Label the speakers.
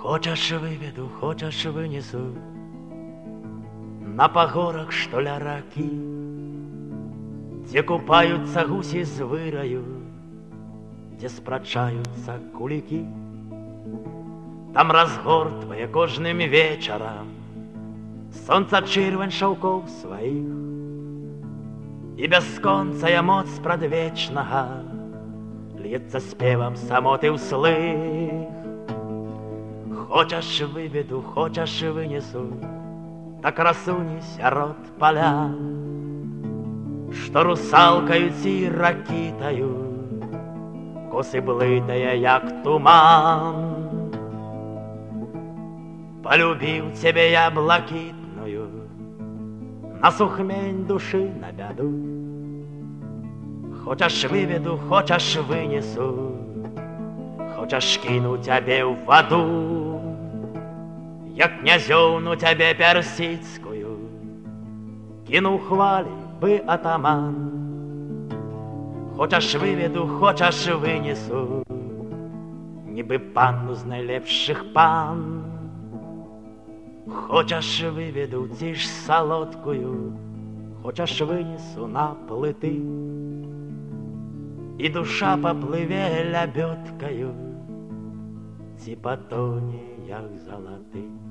Speaker 1: Хочешь выведу, хочешь вынесу на погорах, что ли, раки, где купаются гуси з вирою, где спрачаються кулики. Там разгортвае кожным вечарам сонца чырвань шаўкоў сваіх, і бясконцая моц прадвечнага льецца спевам самоты ўслых. Хочаш выведу, хочаш вынесу та красуні сярод поля, што русалкаю ці ракітаю косы блытая, як туман. Полюбил тебе я блакитную на сухмень души на беду. Хочешь выведу, хочешь вынесу, хочешь кину тебе в воду, я князёвну тебе персидскую кину хвали бы атаман. Хочешь выведу, хочешь вынесу, ніби панну з найлепших пан. Хочеш виведу ці ж солодкою, хочеш винесу на плити, і душа попливе лебедкою, ці потоне, як золотий.